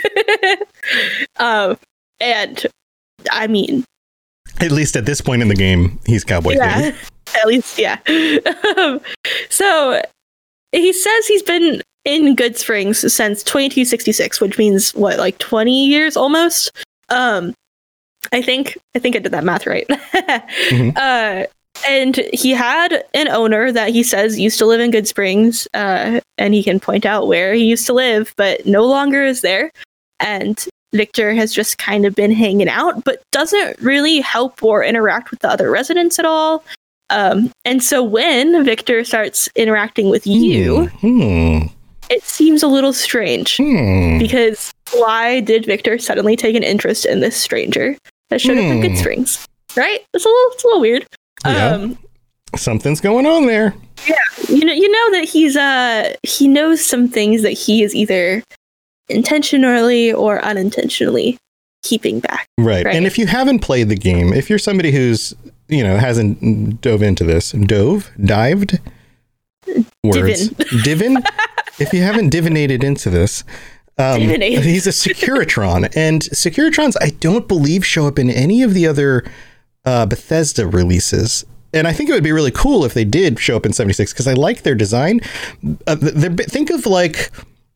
um, and I mean, at least at this point in the game, he's cowboy yeah, themed. At least, yeah. um, so he says he's been in Goodsprings since twenty-two sixty-six, which means what, like twenty years almost. Um, I think I think I did that math right. mm-hmm. uh, and he had an owner that he says used to live in Goodsprings, uh, and he can point out where he used to live, but no longer is there. And Victor has just kind of been hanging out, but doesn't really help or interact with the other residents at all. Um, and so when Victor starts interacting with you, mm-hmm. it seems a little strange hmm. because why did Victor suddenly take an interest in this stranger that showed hmm. up in Goodsprings? Right? It's a little, it's a little weird. Yeah. Um, Something's going on there. Yeah, you know, you know that he's uh he knows some things that he is either intentionally or unintentionally keeping back. Right. right. And if you haven't played the game, if you're somebody who's, you know, hasn't dove into this, dove, dived, words, divin. divin? If you haven't divinated into this, um, he's a Securitron, and Securitrons, I don't believe, show up in any of the other uh, Bethesda releases. And I think it would be really cool if they did show up in seventy-six, because I like their design. Uh, think of like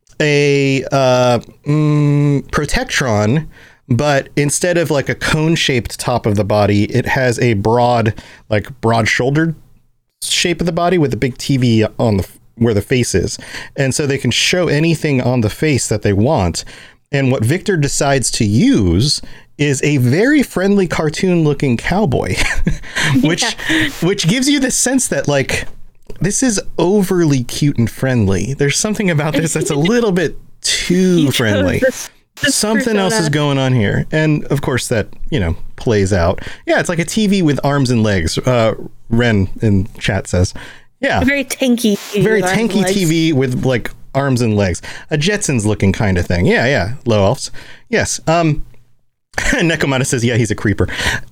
a uh, mm, Protectron, but instead of like a cone-shaped top of the body, it has a broad, like broad-shouldered shape of the body with a big T V on the where the face is, and so they can show anything on the face that they want. And what Victor decides to use is a very friendly cartoon-looking cowboy, which yeah. which gives you the sense that like this is overly cute and friendly. There's something about this that's a little bit too friendly. This, this Something persona. else is going on here. And of course that, you know, plays out. Yeah, it's like a T V with arms and legs. Uh, Ren in chat says. Yeah. A very tanky. Very tanky T V with like arms and legs. A Jetsons looking kind of thing. Yeah, yeah. Low elves. Yes. Um, Nekomata says, yeah, he's a creeper.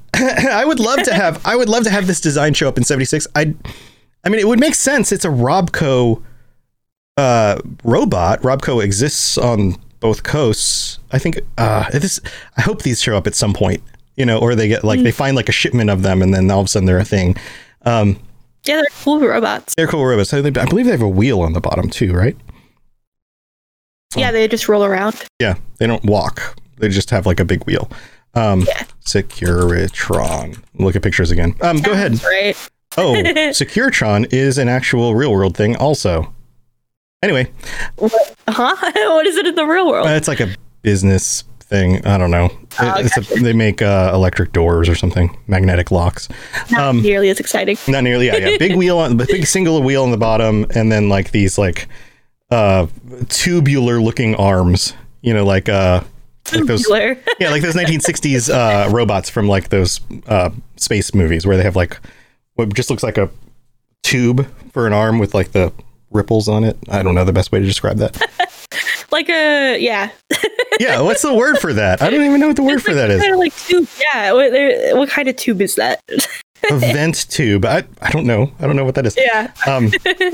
I would love to have, I would love to have this design show up in seventy-six. I, I mean, it would make sense. It's a Robco uh, robot. Robco exists on both coasts. I think uh, this, I hope these show up at some point, you know, or they get like, mm. they find like a shipment of them and then all of a sudden they're a thing. Um, yeah, they're cool robots. They're cool robots. I believe they have a wheel on the bottom too, right? Yeah, they just roll around. Yeah, they don't walk. They just have like a big wheel. Um, yeah. Securitron. Look at pictures again. Um, go ahead. Right. Oh, Securitron is an actual real world thing also. Anyway. What? Huh? What is it in the real world? Uh, it's like a business thing. I don't know. Oh, it's gotcha. a, they make uh, electric doors or something. Magnetic locks. Not um, nearly as exciting. Not nearly. Yeah, yeah. Big wheel on the big single wheel on the bottom, and then like these like uh, tubular looking arms. You know, like uh, like those. Yeah, like those nineteen sixties uh, robots from like those uh, space movies where they have like what just looks like a tube for an arm with like the ripples on it. I don't know the best way to describe that. Like a yeah. Yeah, what's the word for that? I don't even know what the word it's for like that is. Kind of like tube. Yeah, what, what kind of tube is that? A vent tube. I I don't know. I don't know what that is. Yeah. Um,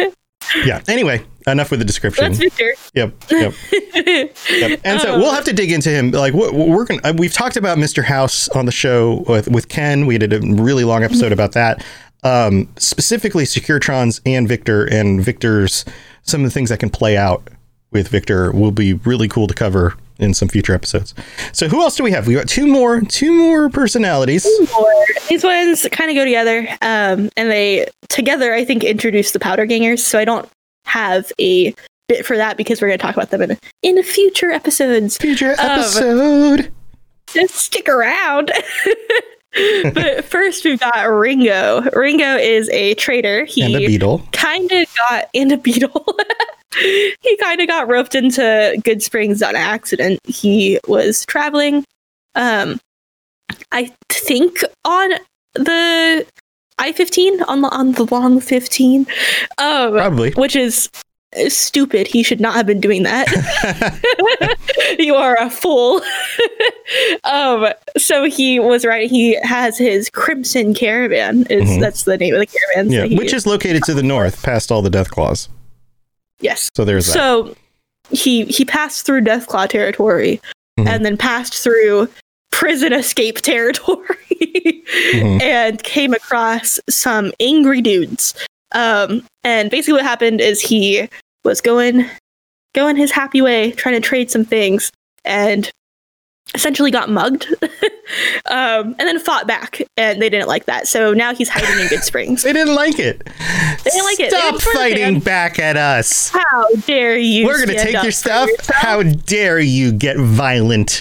Yeah. Anyway, enough with the description. That's Victor. Yep. Yep. Yep. And so we'll have to dig into him. Like we're gonna, we've talked about Mister House on the show with, with Ken. We did a really long episode about that. Um, specifically Securetrons and Victor, and Victor's, some of the things that can play out with Victor will be really cool to cover in some future episodes. So who else do we have? We got two more, two more personalities. Two more. These ones kind of go together, um, and they together, I think, introduce the Powder Gangers. So I don't have a bit for that because we're going to talk about them in in future episodes. Future episode. Um, just stick around. But first, we've got Ringo. Ringo is a trader. He and a beetle. Kind of got in a beetle. He kind of got roped into Good Springs on accident. He was traveling, um, I think, on the I fifteen, on the on the long fifteen, um, probably, which is stupid. He should not have been doing that. You are a fool. um, so he was right. He has his Crimson Caravan. Is mm-hmm. That's the name of the caravan. Yeah, he, which is located to the north, past all the Deathclaws. Yes. So there's that. So he he passed through Deathclaw territory, mm-hmm. and then passed through prison escape territory, mm-hmm. and came across some angry dudes. Um, and basically what happened is he was going going his happy way, trying to trade some things, and essentially got mugged, um, and then fought back, and they didn't like that. So now he's hiding in Good Springs. They didn't like it. They didn't like it. Stop fighting back at us. How dare you? We're going to take your stuff. How dare you get violent?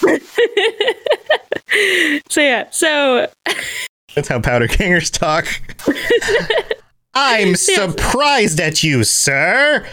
So yeah, so... That's how Powder Gangers talk. I'm yeah. surprised at you, sir.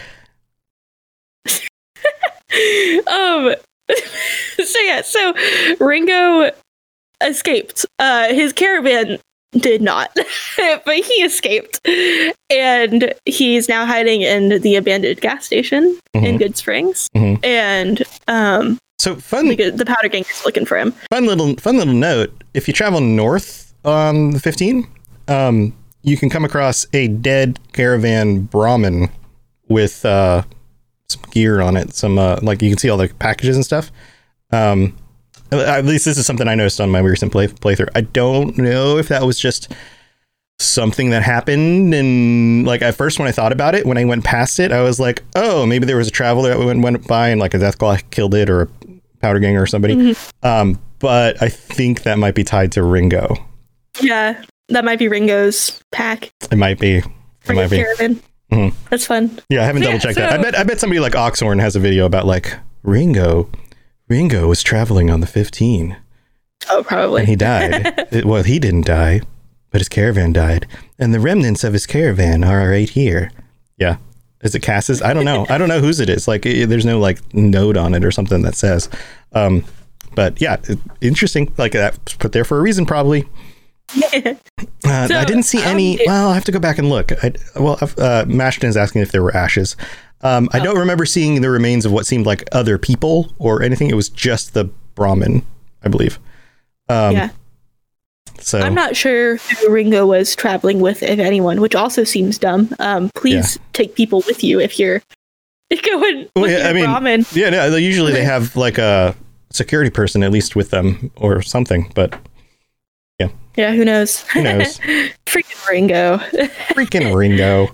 um... So yeah, so Ringo escaped. Uh, his caravan did not, but he escaped, and he's now hiding in the abandoned gas station mm-hmm. in Good Springs. Mm-hmm. And um, so fun. The Powder Gang is looking for him. Fun little, fun little note: if you travel north on the fifteen, um, you can come across a dead caravan Brahmin with. Uh, some gear on it, some uh like you can see all the packages and stuff. Um at least this is something I noticed on my recent play playthrough. I don't know if that was just something that happened, and like at first when I thought about it, when I went past it, I was like, oh, maybe there was a traveler that went, went by and like a Deathclaw killed it, or a Powder Ganger or somebody. Mm-hmm. Um but I think that might be tied to Ringo. Yeah, that might be Ringo's pack. It might be. It For might be. Caravan. Mm-hmm. That's fun. Yeah, I haven't so, double checked yeah, so, that. I bet I bet somebody like Oxhorn has a video about like Ringo. Ringo was traveling on the fifteen. Oh, probably. And he died. it, well, he didn't die, but his caravan died. And the remnants of his caravan are right here. Yeah. Is it Cass's? I don't know. I don't know whose it is. Like, it, there's no like note on it or something that says. Um, but yeah, it, interesting. Like that's put there for a reason, probably. uh, so, I didn't see any. Um, well, I have to go back and look. I, well, uh, Mashton is asking if there were ashes. Um, I oh. don't remember seeing the remains of what seemed like other people or anything. It was just the Brahmin, I believe. Um, yeah. So I'm not sure who Ringo was traveling with, if anyone, which also seems dumb. Um, please yeah. take people with you if you're going well, with yeah, your I mean, Brahmin. Yeah, no, usually they have like a security person at least with them or something, but. Yeah. Yeah, who knows? Who knows? Freaking Ringo. Freaking Ringo.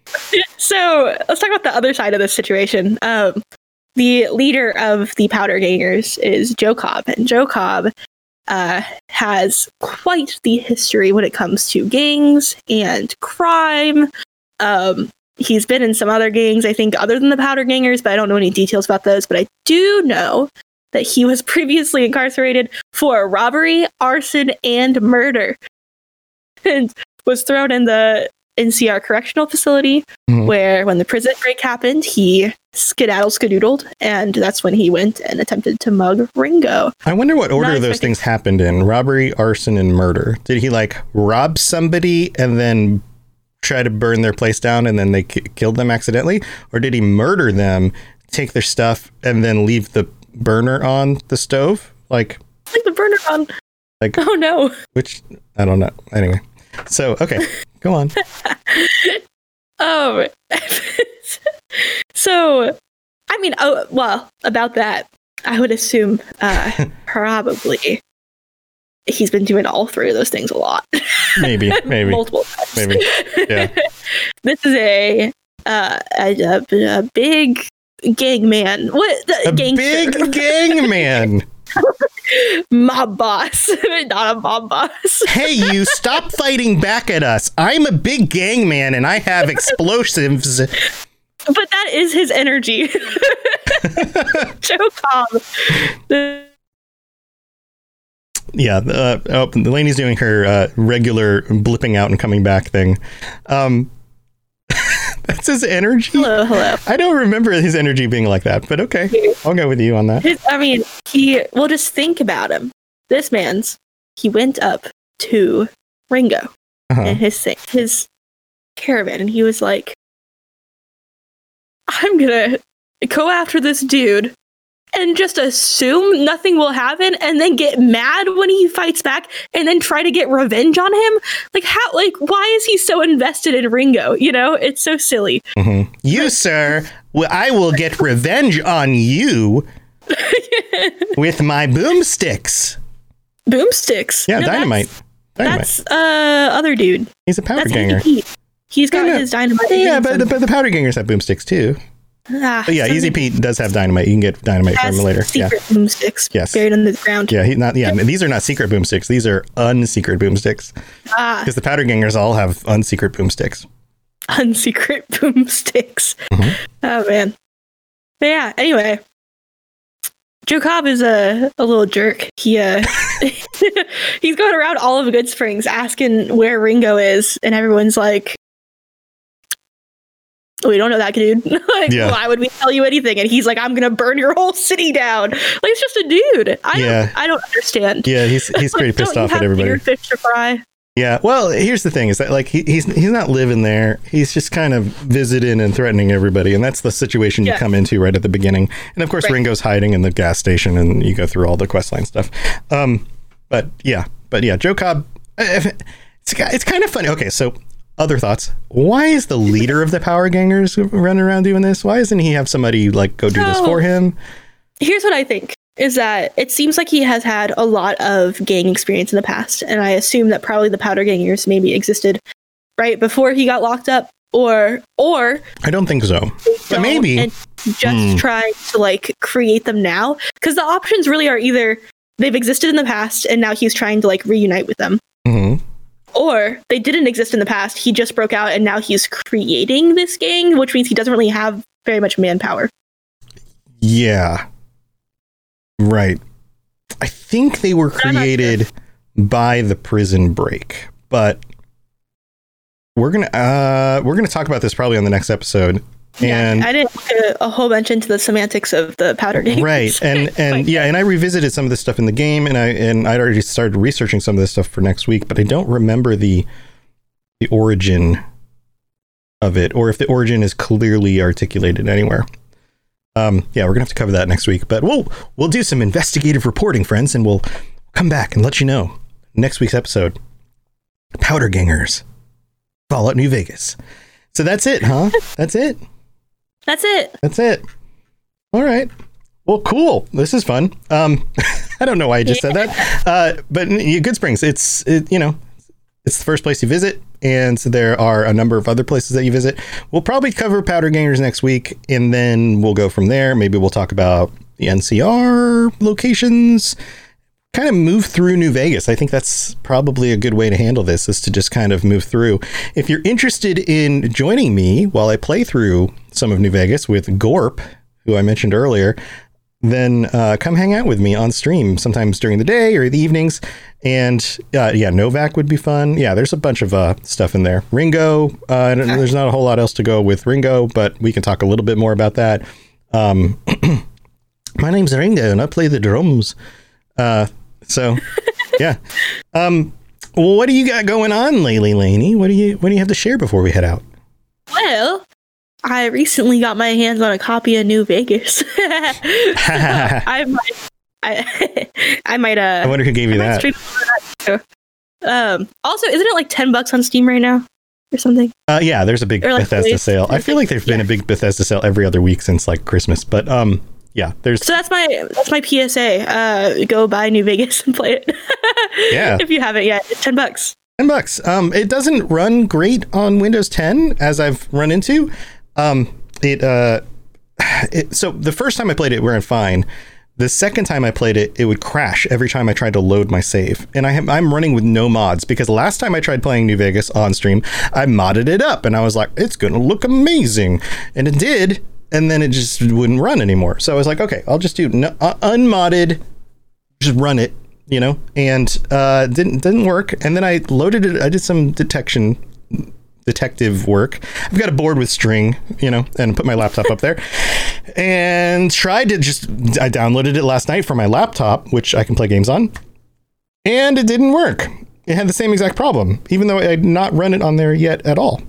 So let's talk about the other side of this situation. Um, the leader of the Powder Gangers is Joe Cobb, and Joe Cobb uh, has quite the history when it comes to gangs and crime. Um, he's been in some other gangs, I think, other than the Powder Gangers, but I don't know any details about those. But I do know that he was previously incarcerated for robbery, arson, and murder, and was thrown in the N C R Correctional Facility, mm-hmm. where when the prison break happened, he skedaddle skadoodled, and that's when he went and attempted to mug Ringo. I wonder what order those things happened in: robbery, arson, and murder. Did he like rob somebody and then try to burn their place down, and then they k- killed them accidentally, or did he murder them, take their stuff, and then leave the burner on the stove? Like, like the burner on. Like, oh no. Which I don't know. Anyway, so okay, go on. Um, so, I mean, oh, well, about that, I would assume uh, probably he's been doing all three of those things a lot. Maybe, maybe. Multiple times. Maybe, yeah. This is a, uh, a, a, a big gang man. What? The, A gangster. big gang man. Mob boss. Not a mob boss. Hey, you, stop fighting back at us. I'm a big gang man and I have explosives. But that is his energy. Joe Cobb. The- Yeah, uh, oh, Lainey's doing her uh, regular blipping out and coming back thing. Um, that's his energy? hello, hello. I don't remember his energy being like that, but okay. I'll go with you on that. His, I mean, he, well, just think about him. This man's, he went up to Ringo Uh-huh. and his thing, his caravan, and he was like, I'm gonna go after this dude and just assume nothing will happen and then get mad when he fights back and then try to get revenge on him. Like, how, like, why is he so invested in Ringo? You know, it's so silly. Mm-hmm. You, sir, well, I will get revenge on you with my boomsticks. Boomsticks. Yeah, No, dynamite. That's, Dynamite. that's uh other dude. He's a powder That's ganger. Easy Pete. He's got Yeah, no. his dynamite. Yeah, in but him. the, but the powder gangers have boomsticks too. Ah, But yeah, something- Easy Pete does have dynamite. You can get dynamite from has him later. Yeah, secret boomsticks Yes. buried under the ground. yeah. He not. Yeah, these are not secret boomsticks. These are unsecret boomsticks. Ah, Because the powder gangers all have unsecret boomsticks. unsecret boomsticks. Mhm. Oh man. But yeah. Anyway, Joe Cobb is a a little jerk. He uh, he's going around all of Good Springs asking where Ringo is, and everyone's like, we don't know that dude. Like, Yeah. why would we tell you anything? And he's like, I'm gonna burn your whole city down. Like, it's just a dude. I Yeah. don't, I don't understand. Yeah, he's he's pretty Like, pissed don't you off at have everybody. bigger fish to fry? Yeah. Well, here's the thing: is that like he, he's he's not living there. He's just kind of visiting and threatening everybody, and that's the situation you Yeah. come into right at the beginning. And of course, Right. Ringo's hiding in the gas station, and you go through all the questline stuff. Um, but yeah, but yeah, Joe Cobb. It's it's kind of funny. Okay, so. Other thoughts. Why is the leader of the power gangers running around doing this? Why doesn't he have somebody like go do this So- for him? Here's what I think is that it seems like he has had a lot of gang experience in the past, and I assume that probably the powder gangers maybe existed right before he got locked up, or or I don't think so. But don't, maybe. and just Hmm. trying to like create them now, because the options really are either they've existed in the past and now he's trying to like reunite with them, hmm or they didn't exist in the past, he just broke out and now he's creating this gang, which means he doesn't really have very much manpower. Yeah. Right. I think they were I'm not created by the prison break, but we're gonna uh we're gonna talk about this probably on the next episode. And yeah, I didn't look a, a whole bunch into the semantics of the powder gang. right, and and yeah, and I revisited some of this stuff in the game, and I and I'd already started researching some of this stuff for next week, but I don't remember the the origin of it, or if the origin is clearly articulated anywhere. Um, yeah, we're gonna have to cover that next week, but we'll we'll do some investigative reporting, friends, and we'll come back and let you know next week's episode. Powder Gangers, Fallout New Vegas. So that's it, huh? That's it. That's it. That's it. All right. Well, cool. This is fun. Um, I don't know why I just said that, uh, but yeah, Good Springs. It's it, you know, it's the first place you visit, and so there are a number of other places that you visit. We'll probably cover Powder Gangers next week, and then we'll go from there. Maybe we'll talk about the N C R locations. Kind of move through New Vegas. I think that's probably a good way to handle this, is to just kind of move through. If you're interested in joining me while I play through some of New Vegas with Gorp, who I mentioned earlier, then uh, come hang out with me on stream sometimes during the day or the evenings. And uh, yeah, Novak would be fun. Yeah, there's a bunch of uh, stuff in there. Ringo, uh, I don't know, there's not a whole lot else to go with Ringo, but we can talk a little bit more about that. Um, my name's Ringo and I play the drums. Uh, so yeah. Um, well, what do you got going on lately, Lainey? What do you what do you have to share before we head out? Well, I recently got my hands on a copy of New Vegas. So I might, I, I might, uh, I wonder who gave you I might that. stream that too. Um, also, isn't it like ten bucks on Steam right now? or something. Uh, yeah, there's a big Or, like, Bethesda wait, sale. I feel like there's been yeah. a big Bethesda sale every other week since like Christmas, but um, yeah, there's So that's my that's my P S A. Uh, go buy New Vegas and play it. Yeah. If you haven't yet, it's ten bucks. ten bucks. Um, it doesn't run great on Windows ten, as I've run into. Um, it uh, it, so the first time I played it, it ran fine. The second time I played it, it would crash every time I tried to load my save. And I have, I'm running with no mods because last time I tried playing New Vegas on stream, I modded it up and I was like, it's going to look amazing. And it did. And then it just wouldn't run anymore. So I was like, okay, I'll just do no, uh, unmodded, just run it, you know, and uh, didn't didn't work. And then I loaded it. I did some detection detective work. I've got a board with string, you know, and put my laptop up there and tried to just, I downloaded it last night for my laptop, which I can play games on, and it didn't work. It had the same exact problem, even though I had not run it on there yet at all.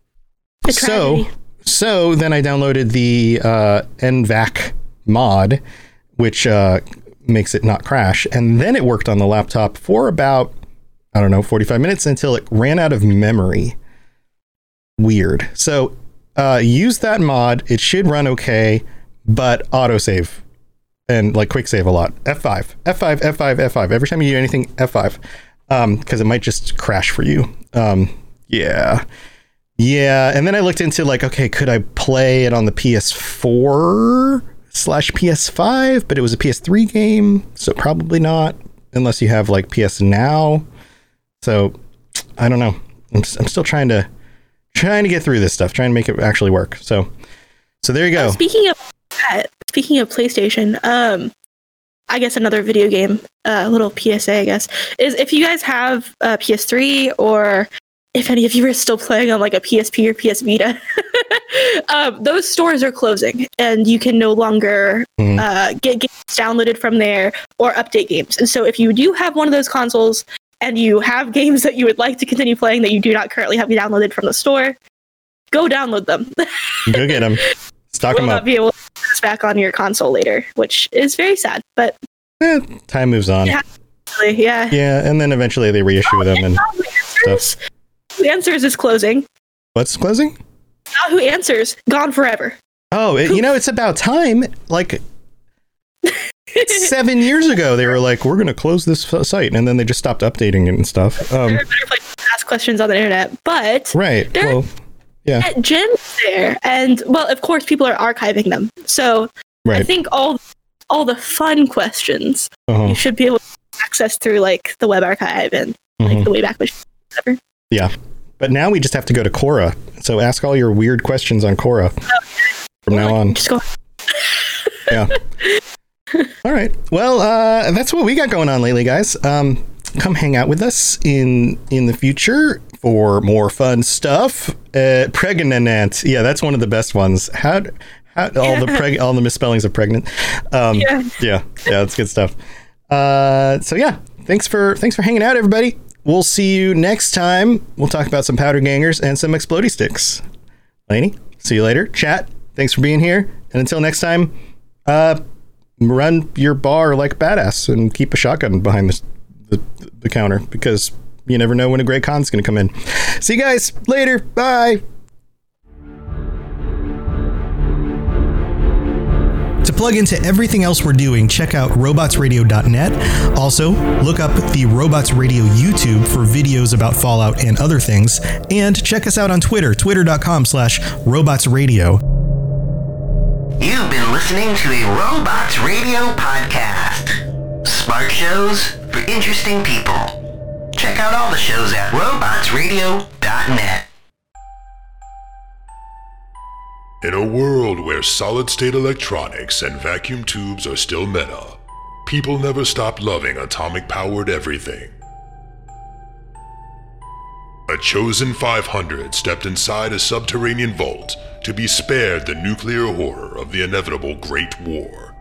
So, so then I downloaded the uh, N V A C mod, which uh, makes it not crash. And then it worked on the laptop for about, I don't know, forty-five minutes until it ran out of memory. Weird. So uh, use that mod. It should run okay, but autosave and like quick save a lot. F five, F five, F five, F five. Every time you do anything, F five, um, because it might just crash for you. Um, yeah. Yeah. And then I looked into like, okay, could I play it on the P S four slash P S five? But it was a P S three game, so probably not, unless you have like P S Now. So I don't know. I'm, I'm still trying to trying to get through this stuff, trying to make it actually work. So, so there you go. Uh, speaking of that, speaking of PlayStation, um, I guess another video game, a uh, little P S A, I guess, is if you guys have a P S three or if any of you are still playing on like a P S P or P S Vita, um, those stores are closing and you can no longer mm-hmm. uh, get games downloaded from there or update games. And so if you do have one of those consoles and you have games that you would like to continue playing that you do not currently have downloaded from the store, go download them. Go get them. Stock them will up. Not be able to put this back on your console later, which is very sad. But eh, time moves on. Yeah, yeah. Yeah, and then eventually they reissue oh, them and Answers. stuff. Who Answers is closing. What's closing? Yahoo Answers gone forever. Oh, it, you know, it's about time. Like seven years ago, they were like, "We're going to close this f- site," and then they just stopped updating it and stuff. Um, They're a better place to ask questions on the internet, but right. There well, yeah. are gems there, and well, of course, people are archiving them. So right. I think all all the fun questions uh-huh. you should be able to access through like the web archive and like mm-hmm. the Wayback Machine, whatever. Yeah, but now we just have to go to Quora. So ask all your weird questions on Quora from now on. Just go. Yeah. All right. Well, uh, that's what we got going on lately, guys. Um, come hang out with us in in the future for more fun stuff. Uh, pregnant. Yeah, that's one of the best ones. How, how all the preg- all the misspellings of pregnant. Um, yeah. yeah, yeah, that's good stuff. Uh, so yeah, thanks for thanks for hanging out, everybody. We'll see you next time. We'll talk about some powder gangers and some explodey sticks. Lainey, see you later. Chat, thanks for being here. And until next time, uh, run your bar like a badass and keep a shotgun behind the, the, the counter because you never know when a Great Khan's going to come in. See you guys later. Bye. To plug into everything else we're doing, check out robots radio dot net. Also, look up the Robots Radio YouTube for videos about Fallout and other things. And check us out on Twitter, twitter.com slash robotsradio. You've been listening to a Robots Radio podcast. Smart shows for interesting people. Check out all the shows at robots radio dot net. In a world where solid-state electronics and vacuum tubes are still meta, people never stopped loving atomic-powered everything. A chosen five hundred stepped inside a subterranean vault to be spared the nuclear horror of the inevitable Great War.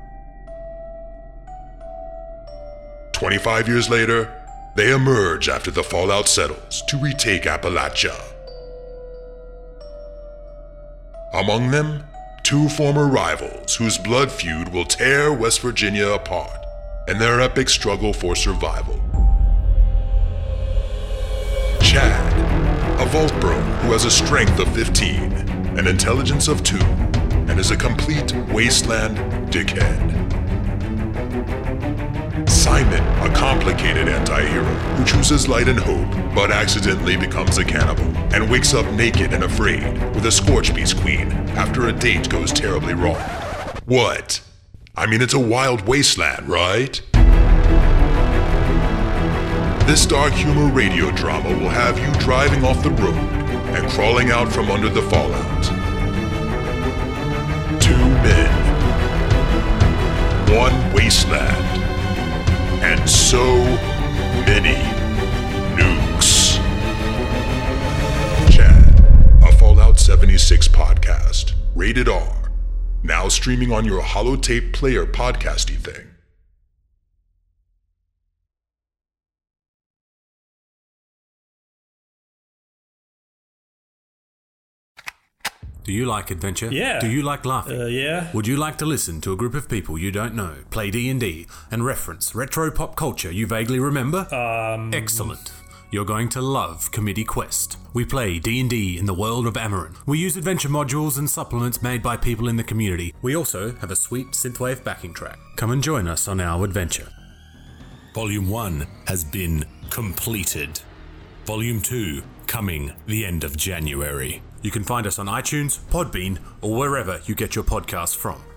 twenty-five years later, they emerge after the fallout settles to retake Appalachia. Among them, two former rivals whose blood feud will tear West Virginia apart in their epic struggle for survival. Chad A Voltbro who has a strength of fifteen, an intelligence of two, and is a complete wasteland dickhead. Simon, a complicated anti-hero who chooses light and hope, but accidentally becomes a cannibal, and wakes up naked and afraid with a Scorchbeast queen after a date goes terribly wrong. What? I mean, it's a wild wasteland, right? This dark humor radio drama will have you driving off the road and crawling out from under the fallout. Two men, one wasteland, and so many nukes. Chad, a Fallout seventy-six podcast, rated R, now streaming on your holotape player podcasty thing. Do you like adventure? Yeah. Do you like laughing? Uh, yeah. Would you like to listen to a group of people you don't know play D and D and reference retro pop culture you vaguely remember? Um. Excellent. You're going to love Committee Quest. We play D and D in the world of Amarin. We use adventure modules and supplements made by people in the community. We also have a sweet synthwave backing track. Come and join us on our adventure. Volume one has been completed. Volume two coming the end of January. You can find us on iTunes, Podbean, or wherever you get your podcasts from.